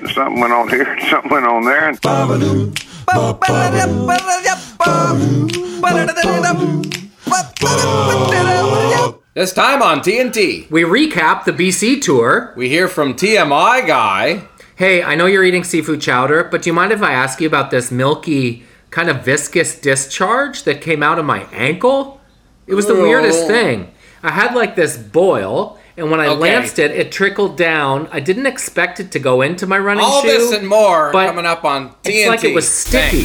something went on here, something went on there. And This time on TNT, We recap the BC tour. we hear from TMI guy. Hey, I know you're eating seafood chowder, but do you mind if I ask you about this milky, kind of viscous discharge that came out of my ankle? It was the weirdest thing. I had like this boil, and when I lanced it, it trickled down. I didn't expect it to go into my running All shoe. this and more but coming up on TNT. It's like it was sticky.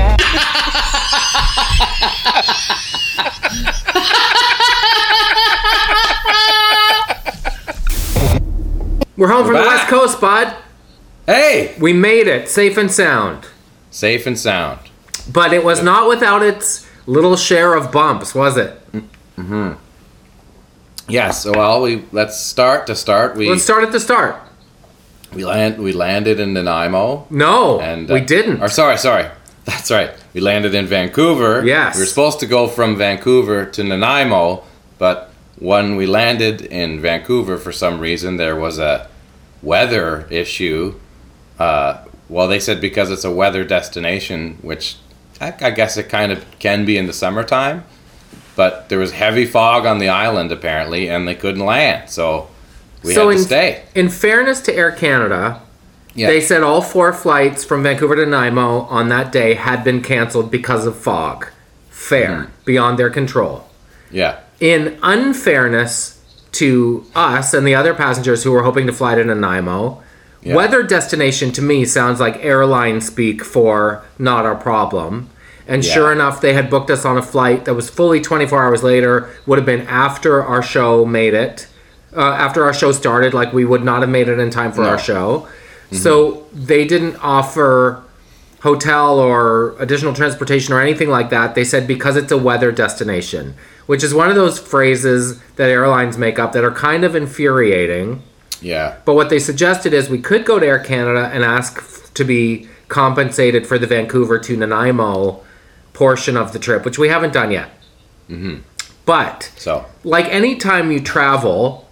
We're home from the back. West Coast, bud. Hey! We made it, safe and sound. Safe and sound. But it was not without its little share of bumps, was it? Yes, well, let's start. Let's start at the start. We landed in Nanaimo. No, And we didn't. Or sorry. That's right. We landed in Vancouver. Yes. We were supposed to go from Vancouver to Nanaimo, but when we landed in Vancouver, for some reason, there was a weather issue. Well, they said because it's a weather destination, which I guess it kind of can be in the summertime, but there was heavy fog on the island apparently, and they couldn't land, so we had to stay. In fairness to Air Canada, Yeah. they said all 4 flights from Vancouver to Nanaimo on that day had been canceled because of fog. Fair, beyond their control. Yeah. In unfairness to us and the other passengers who were hoping to fly to Nanaimo, weather destination to me sounds like airline speak for not our problem. And sure enough, they had booked us on a flight that was fully 24 hours later, would have been after our show made it. After our show started, like we would not have made it in time for our show. So they didn't offer hotel or additional transportation or anything like that. They said because it's a weather destination, which is one of those phrases that airlines make up that are kind of infuriating. Yeah. But what they suggested is we could go to Air Canada and ask to be compensated for the Vancouver to Nanaimo portion of the trip, which we haven't done yet. But So like any time you travel,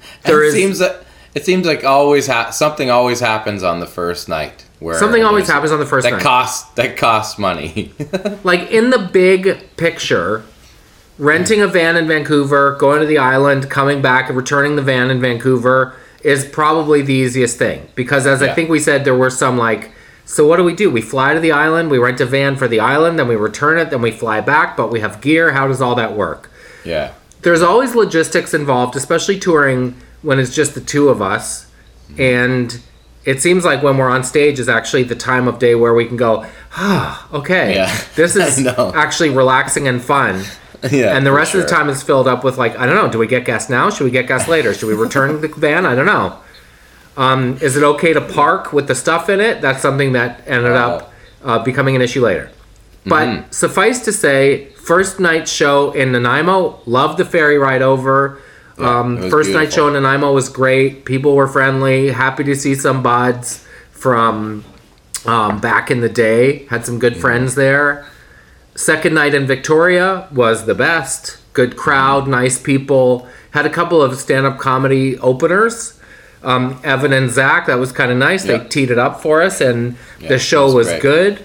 it seems like always something always happens on the first night. Where something always happens on the first night. That costs money. Like in the big picture, renting a van in Vancouver, going to the island, coming back, and returning the van in Vancouver is probably the easiest thing. Because as I think we said, there were some like, so what do? We fly to the island, we rent a van for the island, then we return it, then we fly back, but we have gear. How does all that work? Yeah. There's always logistics involved, especially touring when it's just the two of us. And it seems like when we're on stage is actually the time of day where we can go, okay, this is actually relaxing and fun. Yeah, and the rest of the time is filled up with like, I don't know, do we get gas now? Should we get gas later? Should we return the van? I don't know. Is it okay to park with the stuff in it? That's something that ended up becoming an issue later. But suffice to say, first night show in Nanaimo, loved the ferry ride over. First night show in Nanaimo was great. People were friendly. Happy to see some buds from back in the day. Had some good friends there. Second night in Victoria was the best. Good crowd, nice people. Had a couple of stand-up comedy openers. Evan and Zach, that was kind of nice. They teed it up for us, and the show was good.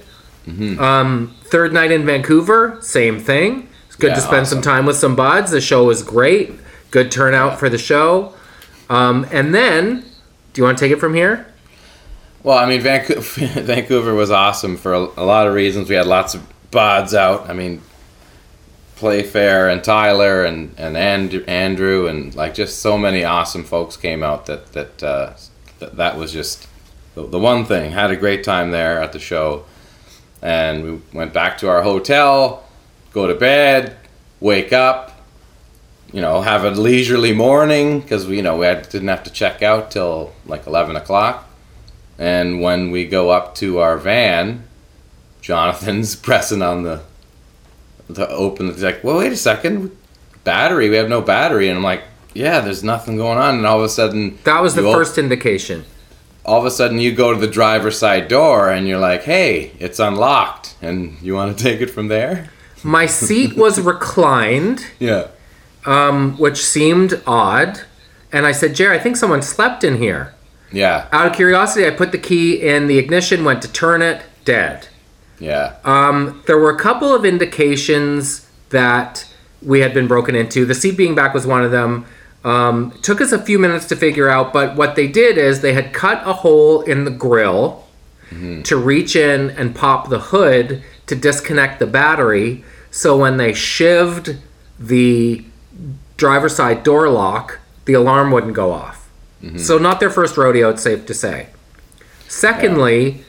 Third night in Vancouver, same thing. It's good to spend some time with some buds. The show was great. Good turnout for the show. And then, do you want to take it from here? Well, I mean, Vancouver was awesome for a lot of reasons. We had lots of buds out. I mean, Playfair and Tyler and Andrew and like just so many awesome folks came out that was just the one thing. Had a great time there at the show. And we went back to our hotel, go to bed, wake up, have a leisurely morning because we didn't have to check out till like 11 o'clock. And when we go up to our van, Jonathan's pressing on the open. He's like, well, wait a second, battery. We have no battery. And I'm like, yeah, there's nothing going on. And all of a sudden, that was the first indication. All of a sudden you go to the driver's side door and you're like, hey, it's unlocked. And you want to take it from there? My seat was reclined. Yeah. Which seemed odd. And I said, Jerry, I think someone slept in here. Yeah. Out of curiosity, I put the key in the ignition, went to turn it, dead. Yeah. There were a couple of indications that we had been broken into. The seat being back was one of them. Took us a few minutes to figure out, but what they did is they had cut a hole in the grill to reach in and pop the hood to disconnect the battery. So when they shivved the driver's side door lock, the alarm wouldn't go off. So not their first rodeo, it's safe to say. Secondly,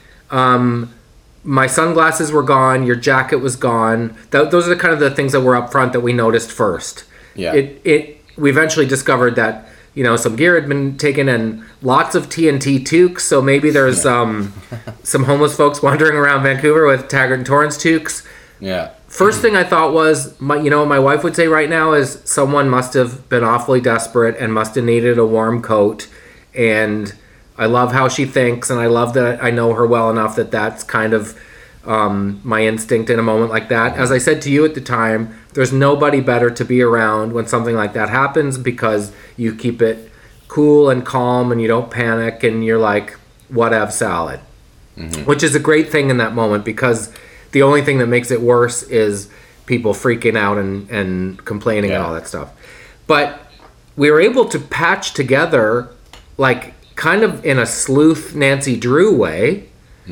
my sunglasses were gone, your jacket was gone. Those are the kind of the things that were up front that we noticed first. Yeah. We eventually discovered that, some gear had been taken and lots of TNT toques. So maybe there's some homeless folks wandering around Vancouver with Taggart and Torrance toques. Yeah. First thing I thought was, what my wife would say right now is someone must have been awfully desperate and must have needed a warm coat. And I love how she thinks, and I love that I know her well enough that that's kind of my instinct in a moment like that. As I said to you at the time, there's nobody better to be around when something like that happens, because you keep it cool and calm and you don't panic and you're like, whatever, salad. Which is a great thing in that moment, because the only thing that makes it worse is people freaking out and complaining and all that stuff. But we were able to patch together, like, kind of in a sleuth Nancy Drew way.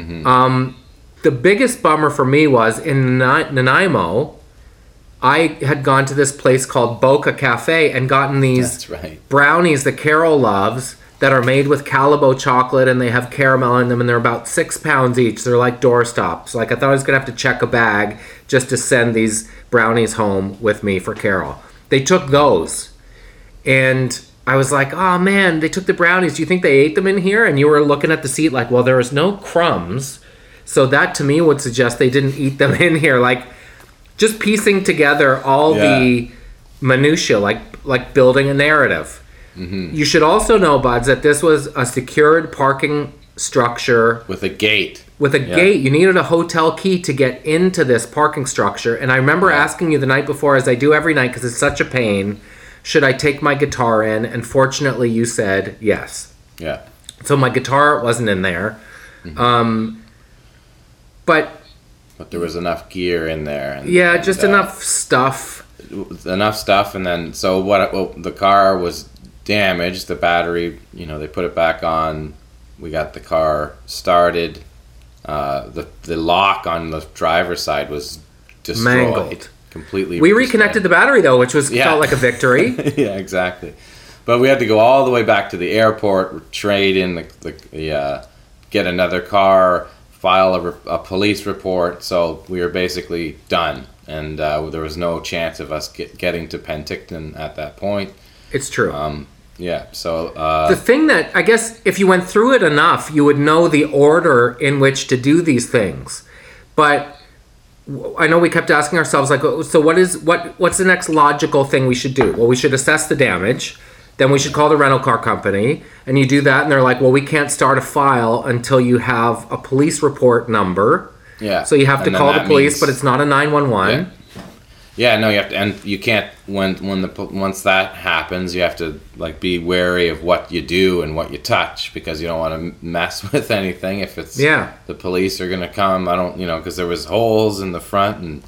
The biggest bummer for me was in Nanaimo, I had gone to this place called Boca Cafe and gotten these brownies that Carol loves that are made with Calibo chocolate, and they have caramel in them, and they're about 6 pounds each. They're like doorstops. Like, I thought I was going to have to check a bag just to send these brownies home with me for Carol. They took those, and I was like, oh man, they took the brownies. Do you think they ate them in here? And you were looking at the seat like, well, there was no crumbs. So that to me would suggest they didn't eat them in here. Like, just piecing together all the minutia, like building a narrative. You should also know, Buds, that this was a secured parking structure. With a gate. With a gate. You needed a hotel key to get into this parking structure. And I remember asking you the night before, as I do every night because it's such a pain, should I take my guitar in? And fortunately you said yes. Yeah. So my guitar wasn't in there. But there was enough gear in there. And enough stuff. Enough stuff, and then the car was damaged. The battery, they put it back on. We got the car started. The lock on the driver's side was destroyed. Mangled. Completely. We reconnected the battery though, which felt like a victory. Yeah, exactly. But we had to go all the way back to the airport, trade in get another car, file a police report. So we were basically done, and there was no chance of us getting to Penticton at that point. It's true. So the thing that I guess if you went through it enough, you would know the order in which to do these things. But I know we kept asking ourselves, like, so what's the next logical thing we should do? Well, we should assess the damage. Then we should call the rental car company, and you do that, and they're like, well, we can't start a file until you have a police report number. Yeah. So you have to call the police, but it's not a 911. Yeah, no, you have to, and you can't once that happens, you have to be wary of what you do and what you touch, because you don't want to mess with anything if it's the police are going to come. I don't, because there was holes in the front, and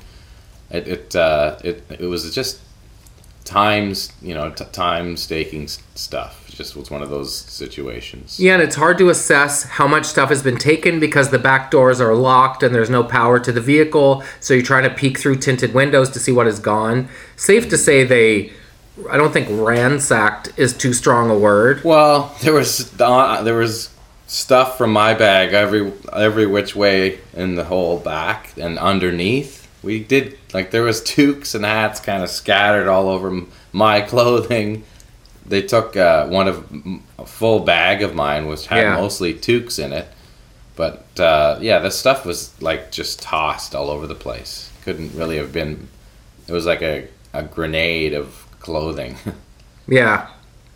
it was just time staking stuff. It just was one of those situations. Yeah, and it's hard to assess how much stuff has been taken because the back doors are locked and there's no power to the vehicle, so you're trying to peek through tinted windows to see what is gone. Safe to say I don't think ransacked is too strong a word. Well, there was stuff from my bag every which way in the whole back and underneath. We did, there was toques and hats kind of scattered all over my clothing. They took a full bag of mine, which had mostly toques in it. But, the stuff was, just tossed all over the place. Couldn't really have been, it was like a grenade of clothing. Yeah.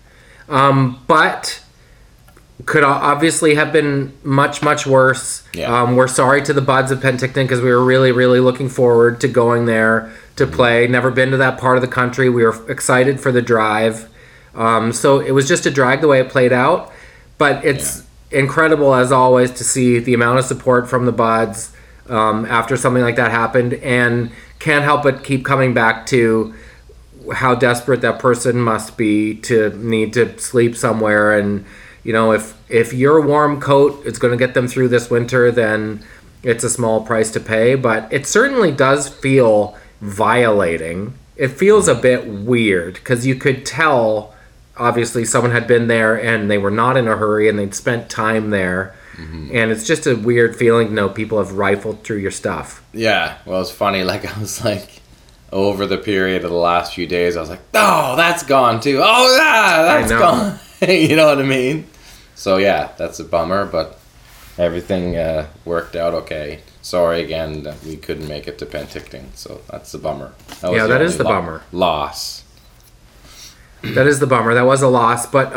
But could obviously have been much, much worse. Yeah. We're sorry to the Buds of Penticton because we were really, really looking forward to going there to play. Never been to that part of the country. We were excited for the drive. So it was just a drag the way it played out. But it's incredible, as always, to see the amount of support from the buds after something like that happened, and can't help but keep coming back to how desperate that person must be to need to sleep somewhere. And, you know, if your warm coat is going to get them through this winter, then it's a small price to pay. But it certainly does feel violating. It feels a bit weird, because you could tell, obviously, someone had been there and they were not in a hurry and they'd spent time there. And it's just a weird feeling to know people have rifled through your stuff. Yeah, well, it's funny. Like, I was like, over the period of the last few days, I was like, oh, that's gone too. Oh, yeah, that's gone. You know what I mean? So, yeah, that's a bummer, but everything worked out okay. Sorry again that we couldn't make it to Penticton, so that's the bummer. That is the bummer. Loss. That is the bummer. That was a loss, but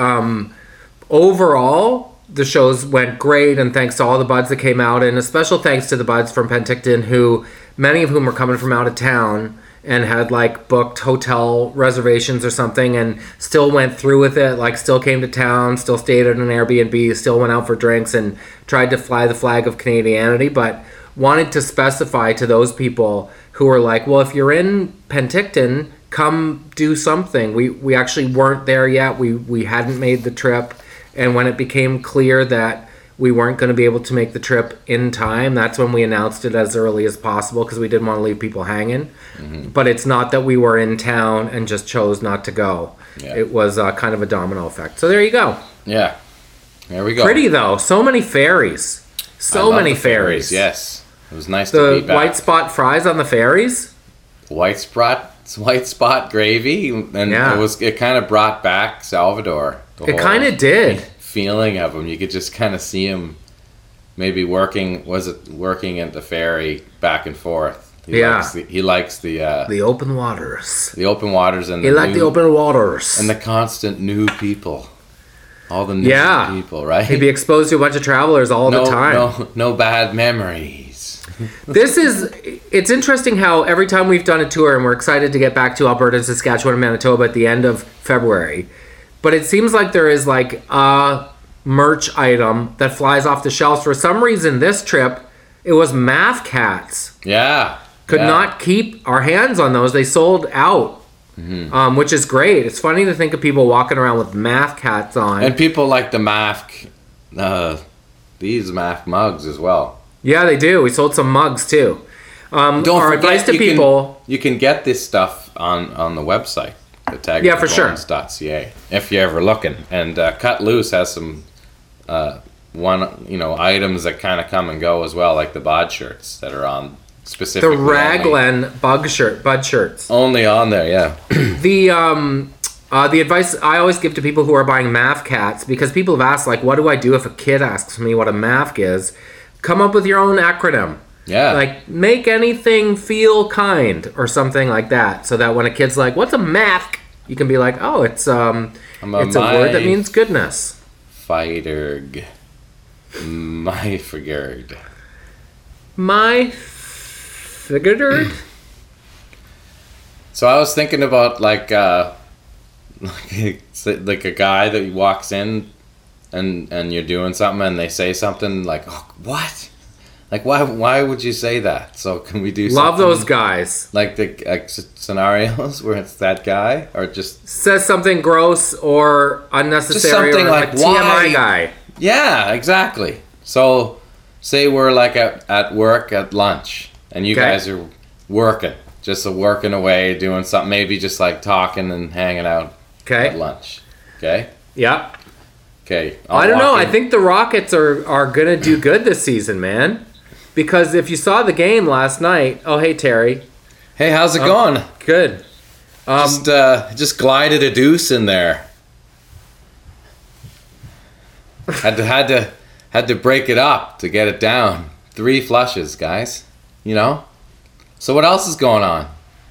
overall, the shows went great, and thanks to all the buds that came out, and a special thanks to the buds from Penticton, who, many of whom were coming from out of town and had like booked hotel reservations or something, and still went through with it, like still came to town, still stayed at an Airbnb, still went out for drinks and tried to fly the flag of Canadianity, but wanted to specify to those people who were like, well, if you're in Penticton, come do something. We actually weren't there yet. We hadn't made the trip. And when it became clear that we weren't going to be able to make the trip in time, that's when we announced it as early as possible, because we didn't want to leave people hanging. But it's not that we were in town and just chose not to go. Yeah. It was kind of a domino effect. So there you go. Yeah. There we go. Pretty, though. So many ferries. So many ferries. Yes. It was nice to be back. The white spot fries on the ferries? White spot gravy. And it kind of brought back Salvador. It kind of did. Feeling of him. You could just kind of see him maybe working at the ferry back and forth. He likes the open waters. The open waters and the open waters. And the constant new people. All the new people, right? He'd be exposed to a bunch of travelers all the time. No bad memories. It's interesting how every time we've done a tour, and we're excited to get back to Alberta, Saskatchewan, and Manitoba at the end of February, but it seems like there is like a merch item that flies off the shelves. For some reason, this trip, it was Math Cats. Yeah. Could not keep our hands on those. They sold out, which is great. It's funny to think of people walking around with Math Cats on. And people like the these Math mugs as well. Yeah, they do. We sold some mugs too. Don't our forget, advice to people... You can get this stuff on the website. Yeah, for sure. .ca, if you're ever looking. And Cut Loose has some items that kind of come and go as well, like the bod shirts that are on specifically. The Raglan bud shirts. Only on there, yeah. The advice I always give to people who are buying Math Cats, because people have asked, like, what do I do if a kid asks me what a math is? Come up with your own acronym. Yeah. Like, make anything feel kind or something like that, so that when a kid's like, what's a math? You can be like, oh, it's a word that means goodness. Fighterg. My figured. My figured? So I was thinking about like a guy that walks in and you're doing something and they say something like, oh, what? Like, why would you say that? So can we do something? Love those guys. Like the scenarios where it's that guy, or just... Says something gross or unnecessary, just something or like TMI guy. Yeah, exactly. So, say we're like at work at lunch, and you guys are working. Just working away, doing something, maybe just like talking and hanging out at lunch. Okay? Yeah. Okay. I don't know. I think the Rockets are going to do good this season, man. Because if you saw the game last night... Oh, hey, Terry. Hey, how's it going? Good. Just glided a deuce in there. Had to break it up to get it down. 3 flushes, guys. You know? So what else is going on?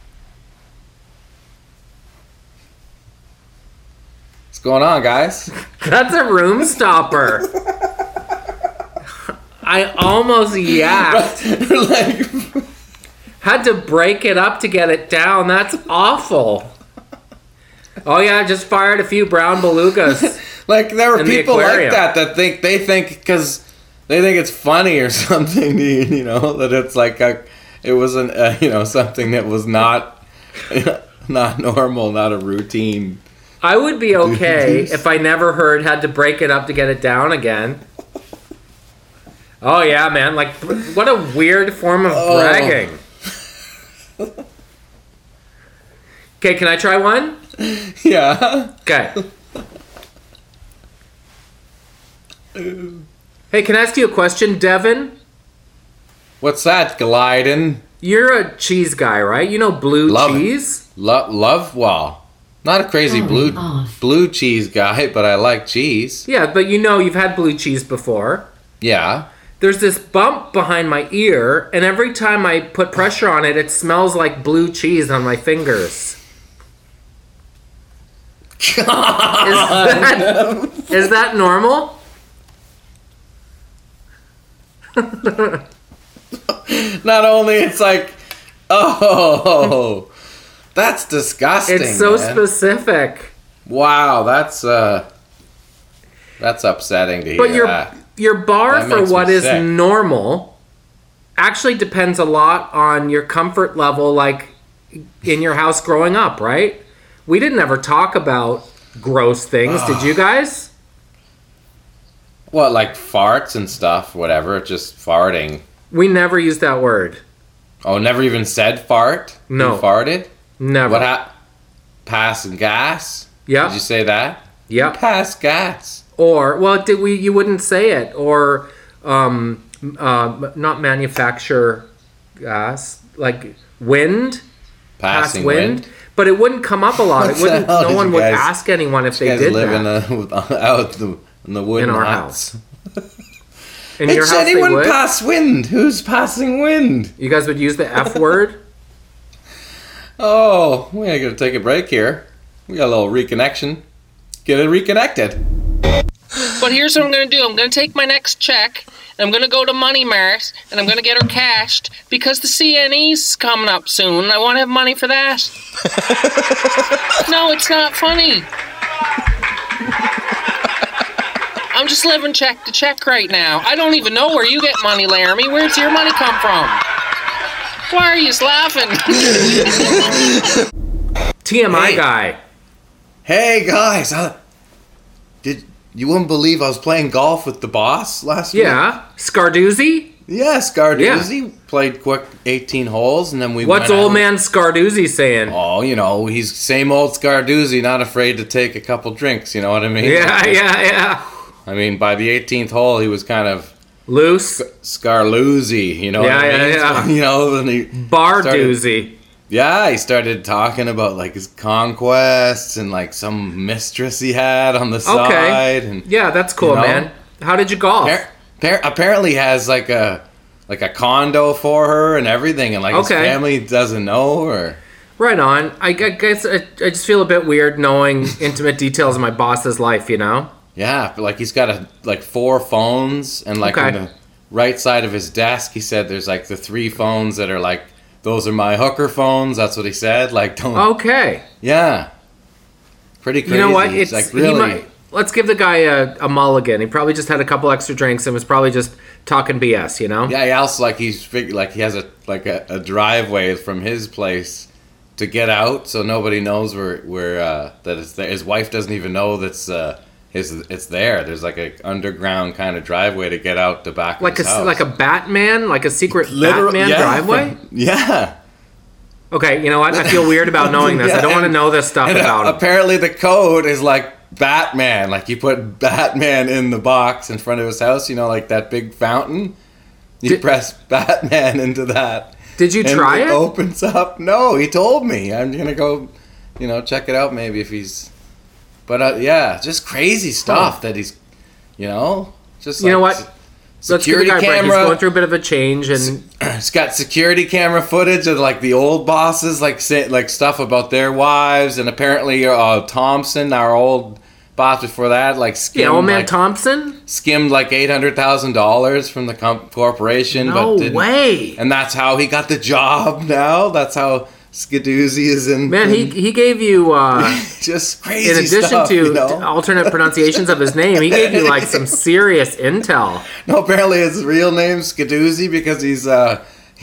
What's going on, guys? That's a room stopper. I almost yacked. Had to break it up to get it down. That's awful. Oh yeah, I just fired a few brown belugas. Like there were In the people like aquarium. that think because they think it's funny or something. You know that it's like it wasn't something that was not not normal, not a routine. I would be okay if I never had to break it up to get it down again. Oh yeah, man! Like, what a weird form of bragging. Okay, can I try one? Yeah. Okay. Hey, can I ask you a question, Devin? What's that, Gliding? You're a cheese guy, right? You know blue Love it. cheese? Love, well, not a crazy blue cheese guy, but I like cheese. Yeah, but you've had blue cheese before. Yeah. There's this bump behind my ear, and every time I put pressure on it, it smells like blue cheese on my fingers. Is that normal? Not only it's like, oh, that's disgusting. It's so man. specific. Wow, that's upsetting to hear. But that. your bar That for makes what me is sick. normal actually depends a lot on your comfort level, like in your house growing up, right? We didn't ever talk about gross things, did you guys? What, like farts and stuff, whatever, just farting. We never used that word. Oh, never even said fart? No. You farted? Never. What Pass gas? Yeah. Did you say that? Yep. Pass gas. Or, well, you wouldn't say it. Or, not manufacture gas, like wind, Passing wind. But it wouldn't come up a lot. It What the wouldn't. hell No did one you would guys- ask anyone if You they guys did live that. out in the wooden In our huts. In your It's house, they anyone would. pass wind? Who's passing wind? You guys would use the F word. Oh, we gotta take a break here. We got a little reconnection. Get it reconnected. But here's what I'm going to do. I'm going to take my next check, and I'm going to go to Money Mart, and I'm going to get her cashed, because the CNE's coming up soon, and I want to have money for that. No, it's not funny. I'm just living check to check right now. I don't even know where you get money, Laramie. Where's your money come from? Why are you laughing? TMI Hey. guy. Hey guys, you wouldn't believe I was playing golf with the boss last week? Yeah. Scarduzzi? Yeah, Scarduzzi played quick 18 holes, and then we What's went old out. man Scarduzzi saying? Oh, he's same old Scarduzzi, not afraid to take a couple drinks, you know what I mean? Yeah. I mean, by the 18th hole, he was kind of Loose. Scarluzzi, you know what I mean? Yeah. You know, and he Barduzzi. Yeah, he started talking about like his conquests and like some mistress he had on the side. And Yeah, that's cool, you know, man. How did you golf? apparently has like a condo for her and everything, and like his Okay. family doesn't know. Or Right on. I guess I just feel a bit weird knowing intimate details of my boss's life, you know? yeah, but like he's got like 4 phones, and like on Okay. the right side of his desk, he said there's like the 3 phones that are like, those are my hooker phones. That's what he said. Like, don't. Okay. Yeah. Pretty crazy. You know what? It's like really. Let's give the guy a mulligan. He probably just had a couple extra drinks and was probably just talking BS, you know? Yeah, he also like he has a driveway from his place to get out, so nobody knows where that it's there. His wife doesn't even know that's it's there. There's like a underground kind of driveway to get out the back Like of his house. like a Batman, like a secret Literal- Batman yeah, driveway? Yeah. Okay, you know what? I feel weird about knowing this. I don't want to know this stuff And about him. apparently the code is like Batman. Like you put Batman in the box in front of his house, like that big fountain. You press Batman into that. Did you try and it? Opens up. No, he told me. I'm gonna go, check it out maybe if he's. But yeah, just crazy stuff that he's, just. You know like what? Let's give the Security guy a break. He's camera. going through a bit of a change, and It's got security camera footage of like the old bosses, like stuff about their wives, and apparently Thompson, our old boss before that, like skimmed, old man Thompson. skimmed like $800,000 from the corporation. No but didn't, way. And that's how he got the job. Now that's how Skadoozies and Man, he gave you just crazy in addition stuff, to you know? alternate pronations of his name, he gave you like some serious intel. No, apparently his real name's Skadoozy because he's a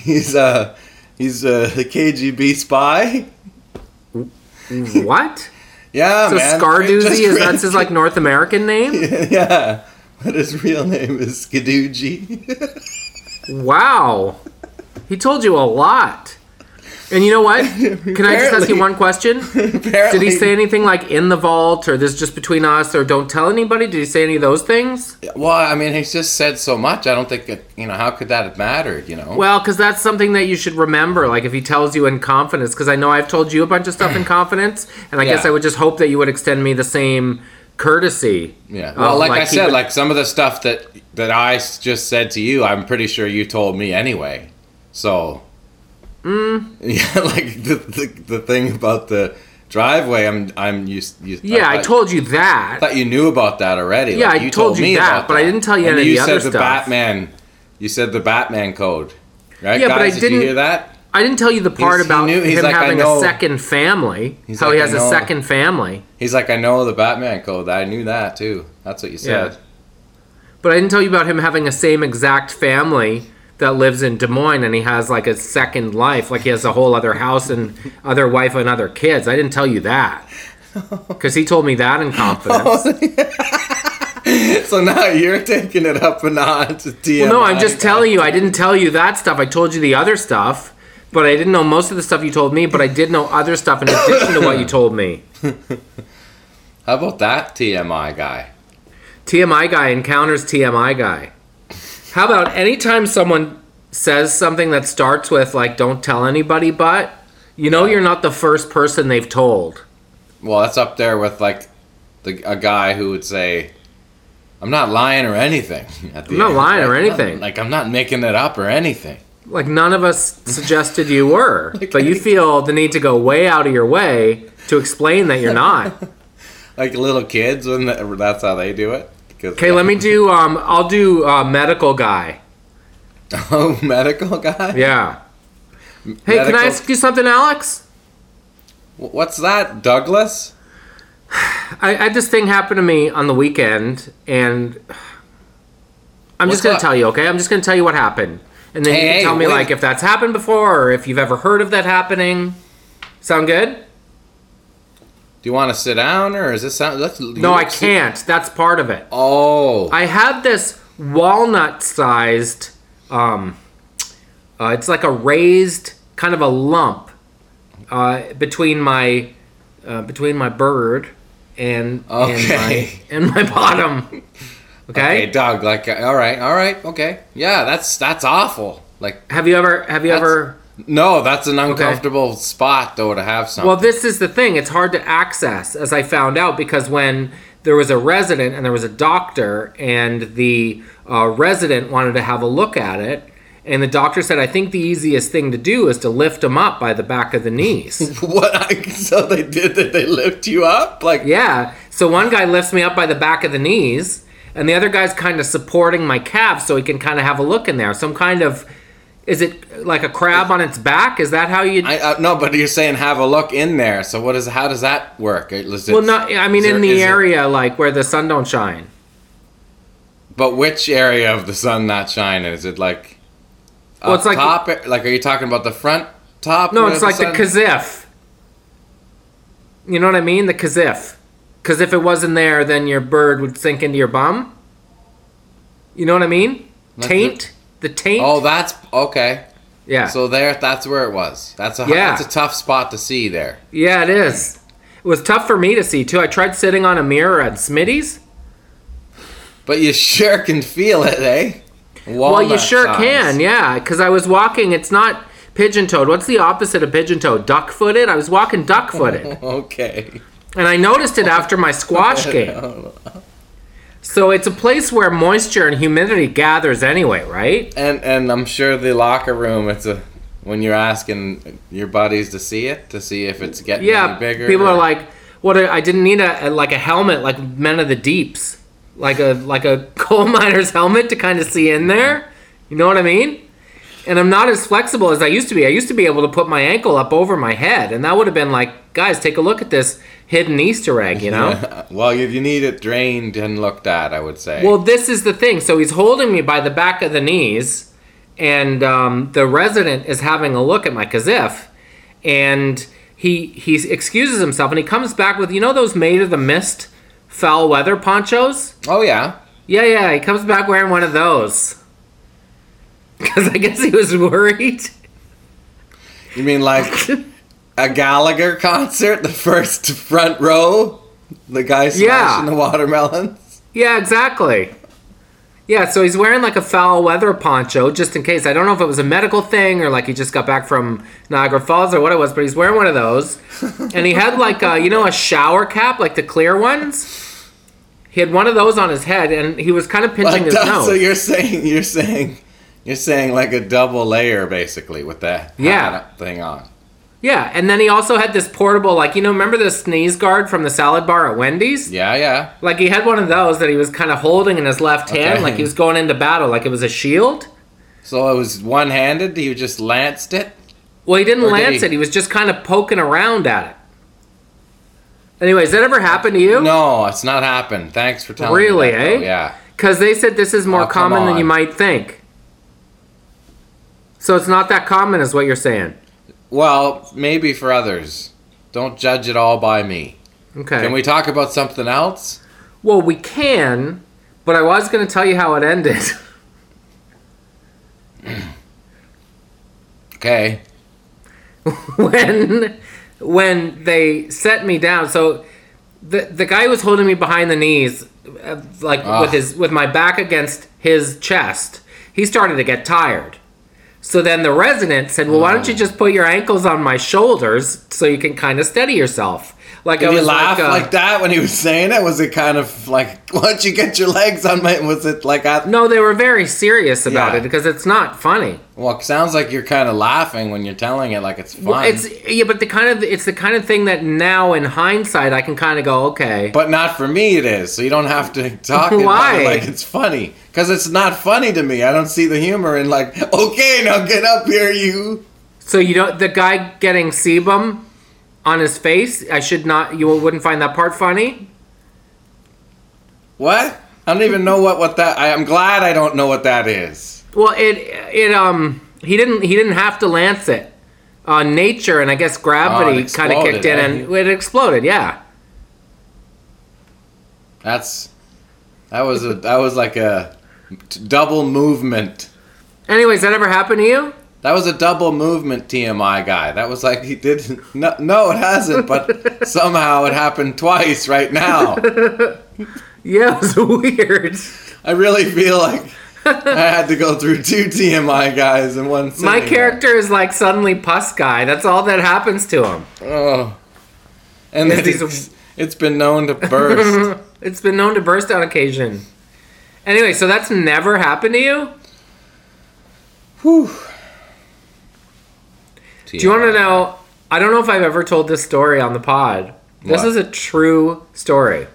KGB spy. What? Yeah, So man. Scardoozy is that's his like North American name? Yeah, but his real name is Skadooji. Wow. He told you a lot. And you know what? Can I just ask you one question? Did he say anything like in the vault or this is just between us or don't tell anybody? Did he say any of those things? Well, I mean, he's just said so much. I don't think, how could that have mattered, Well, because that's something that you should remember. Like if he tells you in confidence, because I know I've told you a bunch of stuff in confidence, and I guess I would just hope that you would extend me the same courtesy. Yeah. Well, like I said, like some of the stuff that I just said to you, I'm pretty sure you told me anyway. So... Yeah, like the thing about the driveway, I'm used. Yeah, I told you that. I thought you knew about that already. Yeah, like, I told you that, but I didn't tell you any of the other stuff. You said the Batman code, right? Yeah, guys? but I Did didn't. you hear that? I didn't tell you the part about him like, having a second family. How he has a second family. He's like, I know the Batman code. I knew that too. That's what you said. Yeah. But I didn't tell you about him having a same exact family that lives in Des Moines, and he has like a second life, like he has a whole other house and other wife and other kids. I didn't tell you that because he told me that in confidence. So now you're taking it up a notch to TMI. Well, no, I'm just telling you. I didn't tell you that stuff. I told you the other stuff, but I didn't know most of the stuff you told me. But I did know other stuff in addition to what you told me. How about that TMI guy? TMI guy encounters TMI guy. How about anytime someone says something that starts with, like, don't tell anybody, but, you're not the first person they've told. Well, that's up there with, like, a guy who would say, I'm not lying or anything. I'm not lying or anything. I'm not making it up or anything. Like, none of us suggested you were. But you feel the need to go way out of your way to explain that you're not. Like little kids, when that's how they do it. Okay, let me do, I'll do medical guy. Oh, medical guy? Yeah. Hey, can I ask you something, Alex? What's that, Douglas? I had this thing happen to me on the weekend, and I'm just going to tell you, okay? I'm just going to tell you what happened. And then you can tell me, like, if that's happened before or if you've ever heard of that happening. Sound good? Do you want to sit down, or is this sound? No, I can't. That's part of it. Oh. I had this walnut-sized, it's like a raised kind of a lump between my bird and my bottom. Okay, Doug. Like, all right, okay, yeah, that's awful. Like, have you ever? No, that's an uncomfortable spot, though, to have something. Well, this is the thing. It's hard to access, as I found out, because when there was a resident and there was a doctor, and the resident wanted to have a look at it, and the doctor said, I think the easiest thing to do is to lift him up by the back of the knees. What? So they did that? They lift you up? Yeah. So one guy lifts me up by the back of the knees, and the other guy's kind of supporting my calf so he can kind of have a look in there. Some kind of... Is it like a crab on its back? Is that how you... No, but you're saying have a look in there. So how does that work? In the area, like, where the sun don't shine. But which area of the sun not shining? Is it like... Well, it's like... Top, like, are you talking about the front top? No, it's like the kazif. You know what I mean? The kazif. Because if it wasn't there, then your bird would sink into your bum. You know what I mean? Taint. The taint. Oh, that's okay. Yeah. So that's where it was. That's a tough spot to see there. Yeah, it is. It was tough for me to see too. I tried sitting on a mirror at Smitty's. But you sure can feel it, eh? Well, you sure can, yeah. Because I was walking. It's not pigeon-toed. What's the opposite of pigeon-toed? Duck-footed. I was walking duck-footed. Okay. And I noticed it after my squash game. So it's a place where moisture and humidity gathers anyway, right? And I'm sure the locker room, when you're asking your buddies to see if it's getting any bigger. People are like, "What? I didn't need a helmet like Men of the Deeps, like a coal miner's helmet to kind of see in there." You know what I mean? And I'm not as flexible as I used to be. I used to be able to put my ankle up over my head, and that would have been like, guys, take a look at this hidden Easter egg, you know? Well, you need it drained and looked at, I would say. Well, this is the thing. So he's holding me by the back of the knees, and the resident is having a look at my kazif, and he excuses himself, and he comes back with, you know those Made of the Mist foul weather ponchos? Oh, yeah. Yeah, he comes back wearing one of those. Because I guess he was worried. You mean like a Gallagher concert, the first front row? The guy smashing the watermelons? Yeah, exactly. Yeah, so he's wearing like a foul weather poncho just in case. I don't know if it was a medical thing or like he just got back from Niagara Falls or what it was, but he's wearing one of those. And he had like a shower cap, like the clear ones. He had one of those on his head, and he was kind of pinching his nose. So you're saying like a double layer basically with that thing on. Yeah, and then he also had this portable, like, remember the sneeze guard from the salad bar at Wendy's? Yeah. Like, he had one of those that he was kind of holding in his left hand, like he was going into battle, like it was a shield. So it was one-handed? He just lanced it? Well, he didn't lance it. He was just kind of poking around at it. Anyways, that ever happened to you? No, it's not happened. Thanks for telling me that. Really, eh? Yeah. Because they said this is more common than you might think. So it's not that common is what you're saying. Well, maybe for others. Don't judge it all by me. Okay. Can we talk about something else? Well, we can, but I was going to tell you how it ended. Okay. When they set me down, so the guy was holding me behind the knees, with my back against his chest. He started to get tired. So then the resident said, well, why don't you just put your ankles on my shoulders so you can kind of steady yourself? Like, Did you laugh like that when he was saying it? Was it kind of like, why don't you get your legs on my... Was it like... No, they were very serious about it because it's not funny. Well, it sounds like you're kind of laughing when you're telling it like it's fun. Well, it's the kind of thing that now in hindsight I can kind of go, okay. But not for me it is, so you don't have to talk about it like it's funny. Because it's not funny to me. I don't see the humor in like, okay, now get up here, you. So the guy getting sebum on his face, you wouldn't find that part funny? What? I don't even know what that... I'm glad I don't know what that is. Well, he didn't have to lance it. Nature and I guess gravity kind of kicked in and it exploded. Yeah. That was like a double movement. Anyways, that ever happened to you? That was a double movement TMI guy. That was like he did... No, it hasn't, but somehow it happened twice right now. Yeah, it was weird. I really feel like I had to go through two TMI guys in one sitting. My character is like suddenly pus guy. That's all that happens to him. Oh. And it's been known to burst. It's been known to burst on occasion. Anyway, so that's never happened to you? Whew. Do you want to know? I don't know if I've ever told this story on the pod. This is a true story.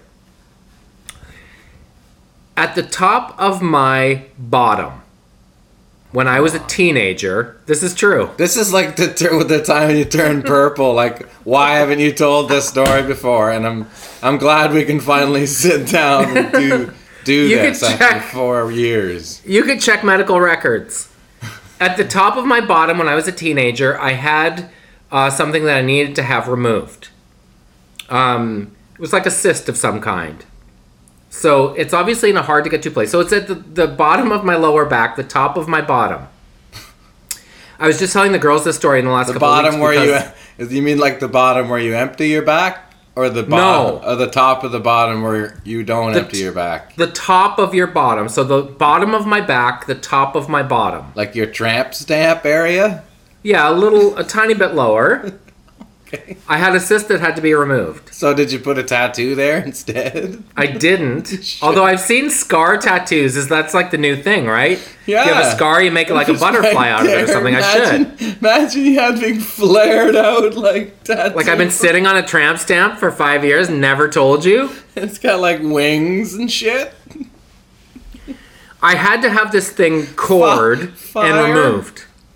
At the top of my bottom, when I was a teenager, this is true. This is like the time you turn purple. Like, why haven't you told this story before? And I'm glad we can finally sit down and do this after 4 years. You could check medical records. At the top of my bottom, when I was a teenager, I had something that I needed to have removed. It was like a cyst of some kind. So it's obviously in a hard to get to place. So it's at the bottom of my lower back, the top of my bottom. I was just telling the girls this story in the last couple of weeks. The bottom where you mean like the bottom where you empty your back? Or the bottom, or the top of the bottom where you don't empty your back? The top of your bottom. So the bottom of my back, the top of my bottom. Like your tramp stamp area? Yeah, a tiny bit lower. Okay. I had a cyst that had to be removed. So did you put a tattoo there instead? I didn't. Although I've seen scar tattoos. That's like the new thing, right? Yeah. If you have a scar, you make it like a butterfly out of it or something. Imagine you having flared out like tattoos. Like I've been sitting on a tramp stamp for 5 years and never told you. It's got like wings and shit. I had to have this thing cored and removed.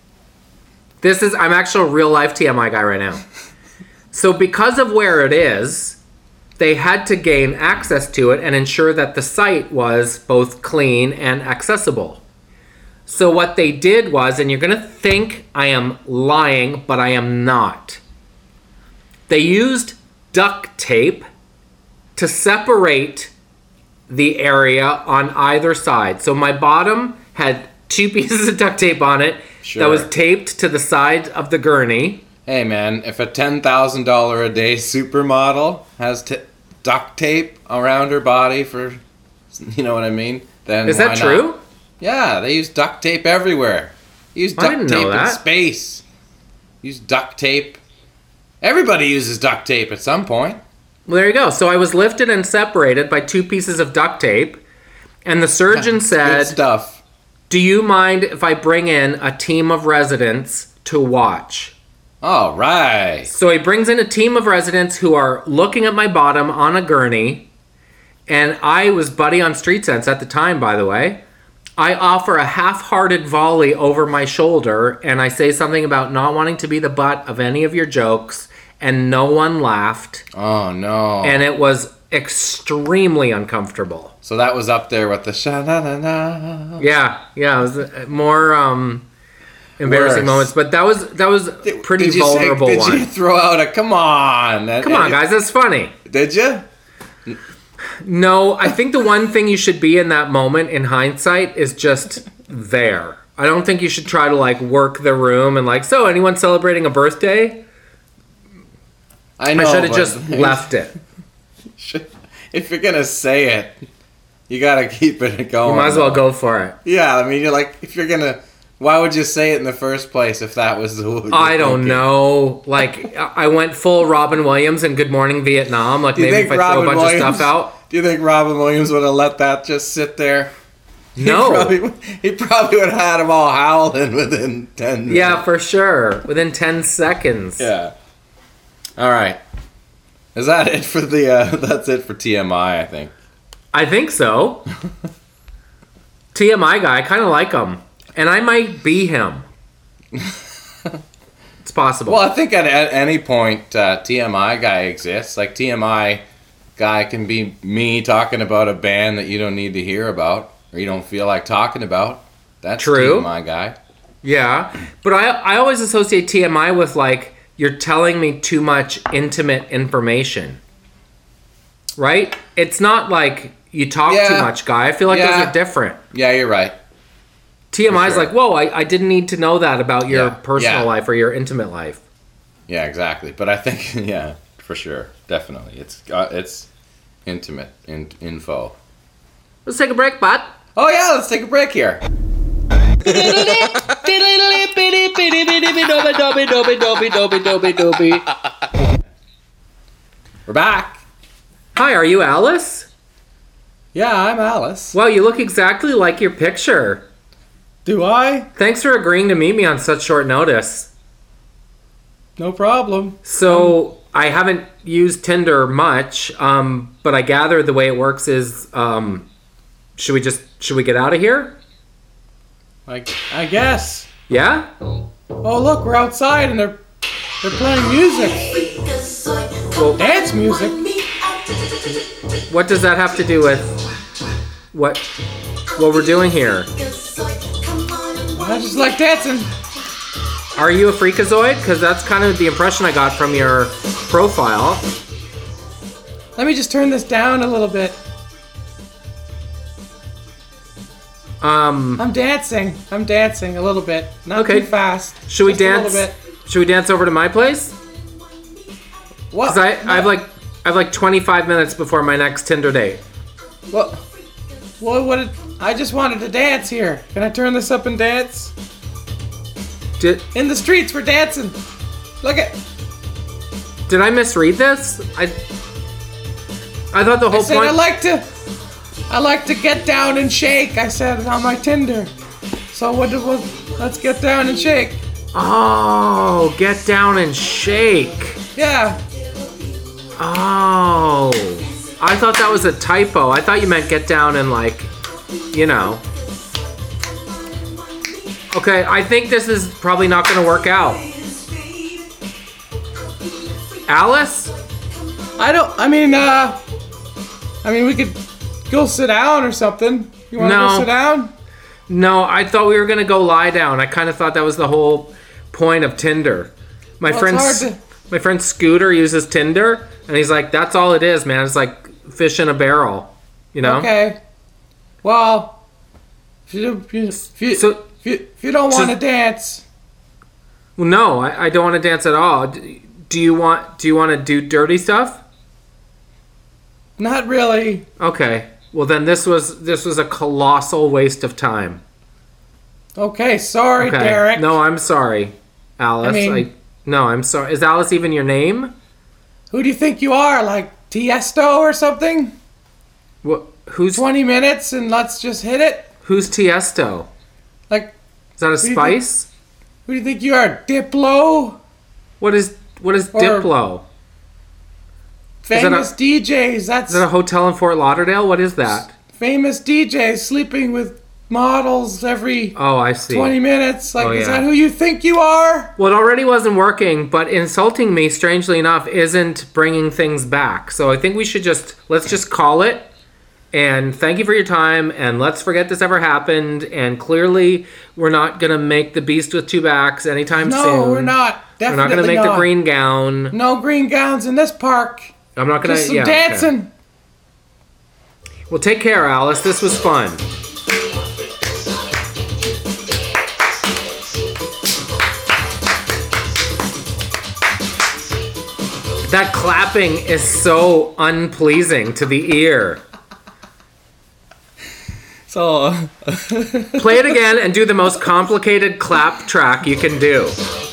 I'm actually a real life TMI guy right now. So because of where it is, they had to gain access to it and ensure that the site was both clean and accessible. So what they did was, and you're going to think I am lying, but I am not. They used duct tape to separate the area on either side. So my bottom had 2 pieces of duct tape on it that was taped to the side of the gurney. Hey man, if a $10,000 a day supermodel has duct tape around her body for, you know what I mean? Then is that true? Not? Yeah, they use duct tape everywhere. Use duct tape in space. Use duct tape. Everybody uses duct tape at some point. Well, there you go. So I was lifted and separated by 2 pieces of duct tape, and the surgeon said, good stuff. Do you mind if I bring in a team of residents to watch? All right. So he brings in a team of residents who are looking at my bottom on a gurney, and I was Buddy on Street Sense at the time, by the way. I offer a half-hearted volley over my shoulder, and I say something about not wanting to be the butt of any of your jokes, and no one laughed. Oh, no. And it was extremely uncomfortable. So that was up there with the sha-na-na-na. Yeah, it was more embarrassing moments, but that was pretty vulnerable one. Did you throw out a come on? Come on, guys, that's funny. Did you? No, I think the one thing you should be in that moment in hindsight is just there. I don't think you should try to like work the room and like, so anyone celebrating a birthday? I know. I should have just left it. If you're gonna say it, you gotta keep it going. You might as well go for it. Yeah, I mean, you're like, if you're gonna, why would you say it in the first place if that was the? I don't know. Like, I went full Robin Williams and Good Morning Vietnam. Like, maybe if I throw a bunch of stuff out. Do you think Robin Williams would have let that just sit there? No. He probably would have had them all howling within 10 minutes. Yeah, for sure. Within 10 seconds. Yeah. All right. Is that it for the, that's it for TMI, I think. I think so. TMI guy, I kind of like him. And I might be him. It's possible. Well, I think at any point, TMI guy exists. Like, TMI guy can be me talking about a band that you don't need to hear about or you don't feel like talking about. That's true. TMI guy. Yeah. But I always associate TMI with, like, you're telling me too much intimate information. Right? It's not like you talk too much, guy. I feel like those are different. Yeah, you're right. TMI is like, whoa, I didn't need to know that about your personal life or your intimate life. Yeah, exactly. But I think, yeah, for sure. Definitely. It's intimate info. Let's take a break, bud. Oh, yeah, let's take a break here. We're back. Hi, are you Alice? Yeah, I'm Alice. Well, you look exactly like your picture. Do I? Thanks for agreeing to meet me on such short notice. No problem. So, I haven't used Tinder much, but I gather the way it works is, should we get out of here? I guess. Yeah? Oh, look, we're outside and they're playing music. Well, dance music. What does that have to do with what we're doing here? I just like dancing. Are you a freakazoid? Because that's kind of the impression I got from your profile. Let me just turn this down a little bit. I'm dancing a little bit. Not too fast. Should we just dance? A little bit. Should we dance over to my place? What? Because I have like 25 minutes before my next Tinder date. Well, I just wanted to dance here. Can I turn this up and dance? In the streets, we're dancing. Look at. Did I misread this? I thought the whole point. I like to get down and shake. I said on my Tinder. So let's get down and shake. Oh, get down and shake. Yeah. Oh, I thought that was a typo. I thought you meant get down and like, you know. Okay, I think this is probably not going to work out. Alice? I mean, we could go sit down or something. You want to No. go sit down? No, I thought we were going to go lie down. I kind of thought that was the whole point of Tinder. My Well, friend it's hard to- my friend Scooter uses Tinder, and he's like, that's all it is, man. It's like fish in a barrel, you know? Okay. Well, if you don't want to dance, Well, no, I don't want to dance at all. Do you want to do dirty stuff? not really. Okay. Well, then this was a colossal waste of time. Okay, sorry, Okay. Derek. No, I'm sorry, Alice. No, I'm sorry. Is Alice even your name? Who do you think you are? Like Tiesto or something? What? Who's 20 minutes and let's just hit it? Who's Tiesto? Like, Is that a do you think- spice? who do you think you are? Diplo? What is Or- Diplo? Famous DJs. That's Is that a hotel in Fort Lauderdale? What is that? famous DJs sleeping with models every Oh, I see. 20 minutes. Like, Oh, is yeah. that who you think you are? Well, it already wasn't working, but insulting me, strangely enough, isn't bringing things back. So I think we should let's just call it. And thank you for your time. And let's forget this ever happened. And clearly, we're not gonna make the Beast with Two Backs anytime No, soon. we're not. We're Definitely not gonna make not. the green gown. No green gowns in this park. I'm not gonna. Just some yeah, okay. dancing. Well, take care, Alice. This was fun. That clapping is so unpleasing to the ear. So, Play it again and do the most complicated clap track you can do.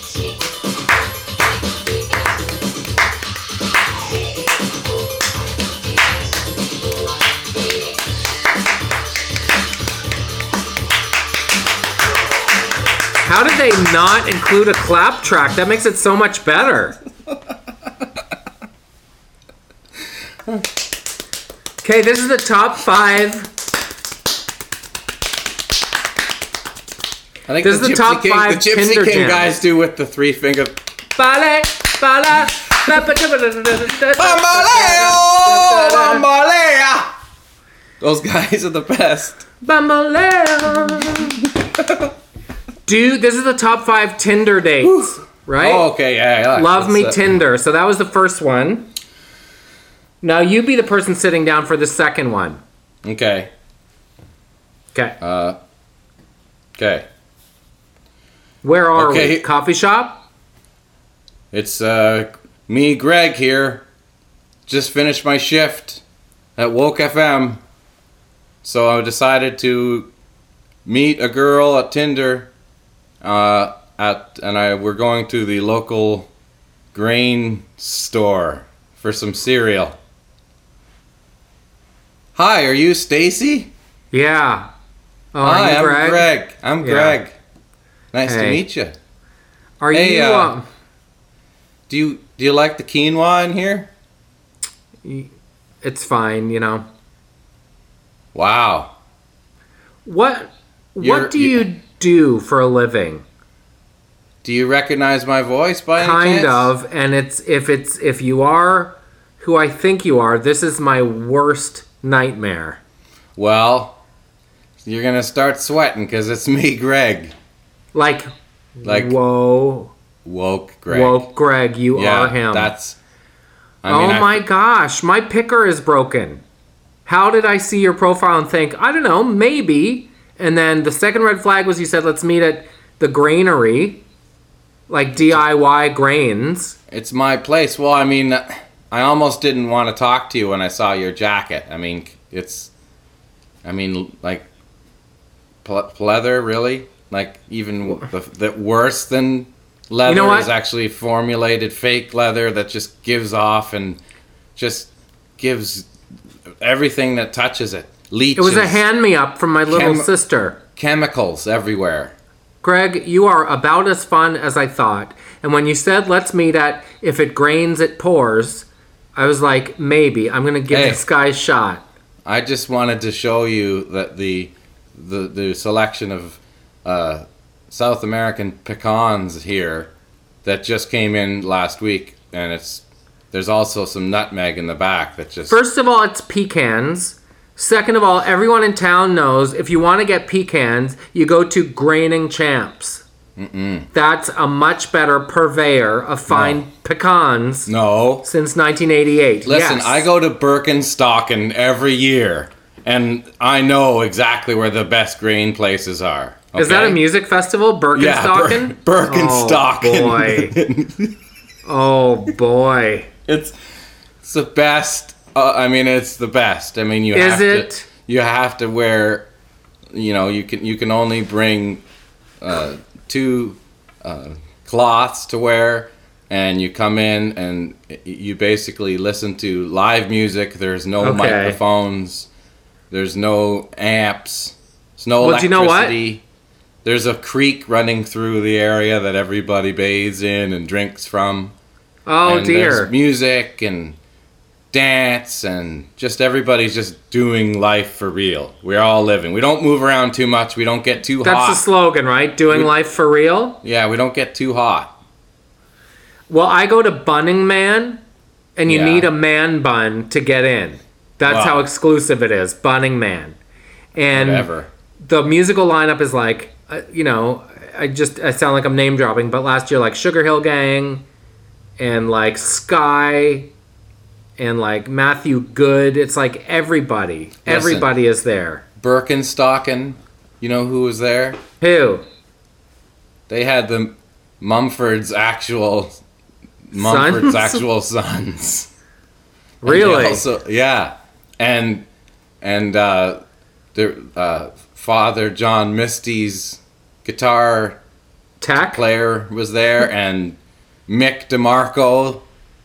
How did they not include a clap track? That makes it so much better. Okay, this is the top 5. I think This is the top King, 5 the Gypsy Tinder King jams. guys do with the 3 finger. Bale, bala, Bambaleo! Bambalea! Those guys are the best. Dude, this is the top 5 Tinder dates, right? Oh, okay, yeah. Love Me That's, Tinder. So that was the first one. Now you be the person sitting down for the second one. Okay. Okay. Okay. Where are okay. we? Coffee shop? It's me, Greg here. Just finished my shift at Woke FM. So I decided to meet a girl at Tinder. We're going to the local grain store for some cereal. Hi, are you Stacy? Yeah. Oh, Hi, are you I'm Greg. I'm Yeah. Greg. Nice to Hey. meet you. Are Hey, you? Do you like the quinoa in here? It's fine, you know. Wow. What You're- do you do for a living? Do you recognize my voice by any Kind chance? of, and if you are who I think you are, this is my worst nightmare. Well, you're gonna start sweating because it's me, Greg. Like whoa, Woke Greg. woke Greg, you Yeah, are him. that's. My gosh, my picker is broken. How did I see your profile and think, I don't know, maybe? And then the second red flag was you said, let's meet at the granary, like DIY grains. It's my place. Well, I almost didn't want to talk to you when I saw your jacket. Like, pleather, really? Like, even the worse than leather You know what? is actually formulated fake leather that just gives off and just gives everything that touches it. It Leeches. was a hand-me-up from my little sister. Chemicals everywhere. Greg, you are about as fun as I thought. And when you said, let's meet at If It Grains, It Pours, I was like, maybe. I'm going to give Hey. this guy a shot. I just wanted to show you that the selection of South American pecans here that just came in last week, and there's also some nutmeg in the back that just... First of all, it's pecans. Second of all, everyone in town knows if you want to get pecans, you go to Graining Champs. That's a much better purveyor of fine pecans No. since 1988. Listen, Yes. I go to Birkenstocken every year, and I know exactly where the best grain places are. Is that a okay? music festival? Birkenstocken? Birkenstocken. Oh, boy. It's the best. I mean, it's the best. I mean, you Is have it? to. You have to wear. You know, you can only bring 2 cloths to wear, and you come in and you basically listen to live music. There's no Okay. microphones. There's no amps. There's no Well, do you electricity. know what? There's a creek running through the area that everybody bathes in and drinks from. Oh, And dear. there's music and dance, and just everybody's just doing life for real. We're all living. We don't move around too much. We don't get too That's hot. the slogan, right? Doing life for real? Yeah, we don't get too hot. Well, I go to Bunning Man, and you Yeah. need a man bun to get in. That's Wow. how exclusive it is. Bunning Man. And Whatever. the musical lineup is like, I sound like I'm name dropping, but last year, like Sugar Hill Gang, and like Sky, and like Matthew Good. It's like everybody. Everybody is there. Birkenstocken, you know who was there? Who? They had the Mumford's actual sons. And they Really? also, yeah. And Father John Misty's guitar Tech? player was there, and Mick DeMarco,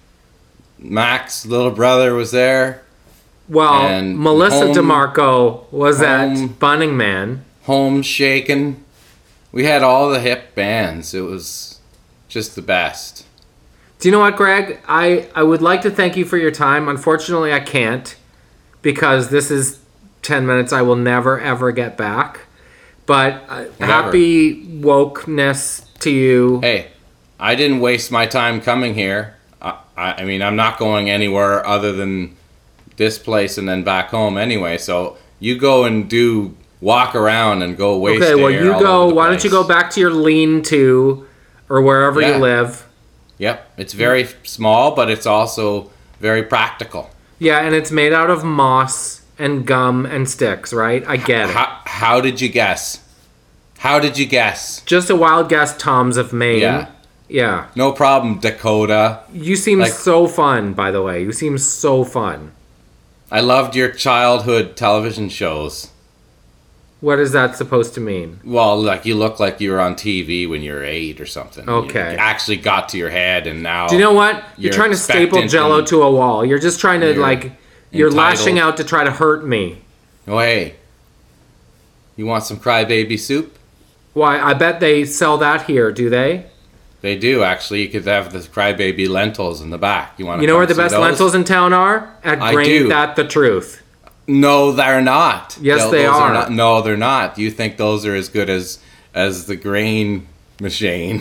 Mac's little brother, was there. Well, and Melissa Home- DeMarco was Home- at Bunning Man. Home Shaken. We had all the hip bands. It was just the best. Do you know what, Greg? I would like to thank you for your time. Unfortunately, I can't because this is 10 minutes I will never, ever get back. But happy wokeness to you. Hey, I didn't waste my time coming here. I mean, I'm not going anywhere other than this place and then back home anyway. So you go and walk around and go waste Okay, well, air you all go. over the Why don't you place. go back to your lean-to or wherever Yeah. you live? Yep, it's very small, but it's also very practical. Yeah, and it's made out of moss and gum and sticks, right? I get it. How did you guess? How did you guess? Just a wild guess, Toms of Maine. Yeah. Yeah. No problem, Dakota. You seem Like- so fun, by the way. You seem so fun. I loved your childhood television shows. What is that supposed to mean? Well, like you look like you were on TV when you were 8 or something. Okay. You actually got to your head, and now... Do you know what? You're You're trying to staple expectant Jello and to a wall. You're just trying to you're entitled. lashing out to try to hurt me. Oh, hey. You want some crybaby soup? Why? I bet they sell that here. Do they? They do, actually. You could have the crybaby lentils in the back. You want? You know where the best lentils in town are? At I Grain do. That the Truth. No, they're not. Yes, they those are. not. No, they're not. You think those are as good as the grain machine?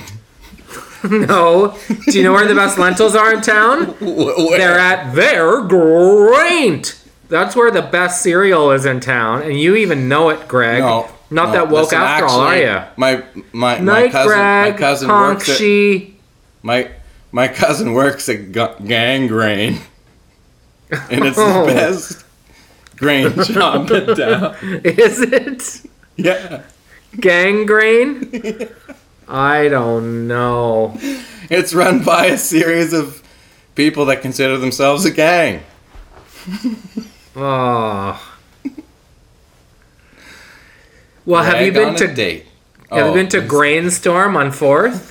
No. Do you know where the best lentils are in town? Where? They're at their Graint. That's where the best cereal is in town, and you even know it, Greg. No, Not no, that woke listen, after all, are actually, you? My Night, cousin Greg. my cousin works at Conchie. my cousin works at Gangrain, and it's Oh. the best grain job in town. Is it Yeah, gangrene? I don't know. it's run by a series of people that consider themselves a gang. Oh. Well, have you Greg been on to a date? have you been to it's- Grainstorm on 4th?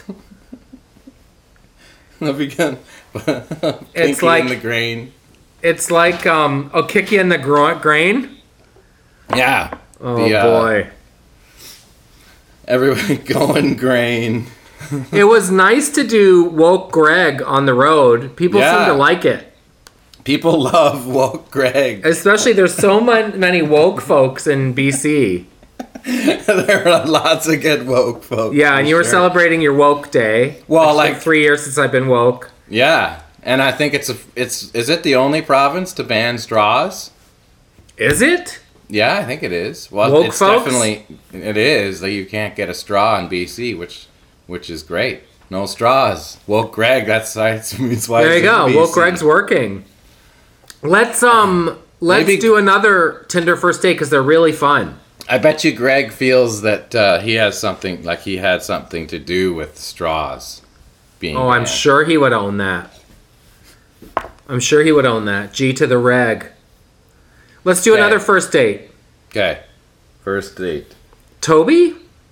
Have you gone? It's Pinky like- in the grain. It's like I'll kick you in the grain. Yeah. Oh The, boy. Everybody going grain. It was nice to do Woke Greg on the road. People seem Yeah. to like it. People love woke Greg. Especially there's so many woke folks in BC. There are lots of good woke folks. Yeah, and you were celebrating your woke day. Well, It's like 3 years since I've been woke. Yeah, and I think is it the only province to ban straws? Is it? Yeah, I think it is. Well, Woke it's folks? definitely it is that you can't get a straw in BC, which is great. No straws. Woke Greg, that's why. There you go. Woke Greg's working. Let's Maybe- do another Tinder first date because they're really fun. I bet you Greg feels that he had something to do with straws being. Oh, I'm banned. sure he would own that. I'm sure he would own that. G to the reg. Let's do Okay. another first date. Okay, first date. Toby?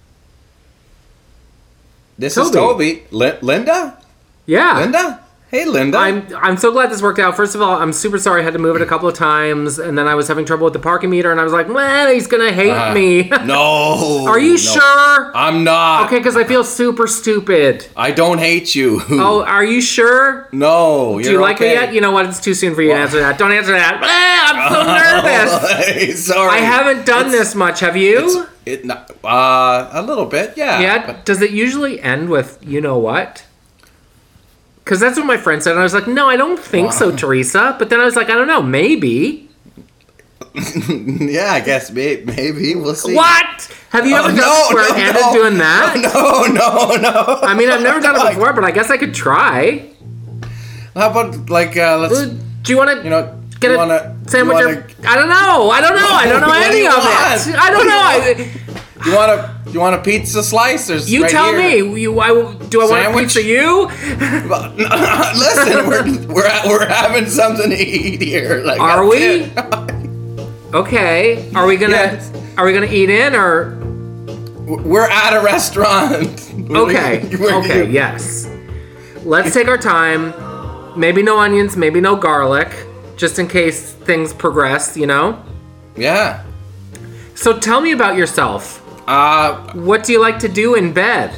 This Toby. is Toby. Linda? Yeah. Linda? Hey, Linda. I'm so glad this worked out. First of all, I'm super sorry I had to move it a couple of times, and then I was having trouble with the parking meter, and I was like, man, he's gonna hate me. No. Are you no. sure? I'm not. Okay, because I feel super stupid. I don't hate you. Oh, are you sure? No. Do you like me yet? You know what? It's too soon for you to answer that. Don't answer that. I'm so nervous. Sorry. I haven't done this much. Have you? A little bit, yeah. Yeah. But Does it usually end with you know what? Because that's what my friend said. And I was like, no, I don't think so, Teresa. But then I was like, I don't know, maybe. yeah, I guess maybe we'll see. What? Have you ever done square-handed doing that? No. I mean, I've never done it before, but I guess I could try. How about let's Do you want to get you a wanna- sandwich? you Or, wanna- I don't know. I don't know What do any you of want? it. I don't know. you want a pizza slice or You right tell here? me. Do I want a Sandwich? pizza? You? Listen, we're having something to eat here. Like, Are we? that's it. Okay. Are we gonna Yes. eat in or? We're at a restaurant. Okay. Okay. Yes. Let's take our time. Maybe no onions. Maybe no garlic. Just in case things progress. You know. Yeah. So tell me about yourself. What do you like to do in bed?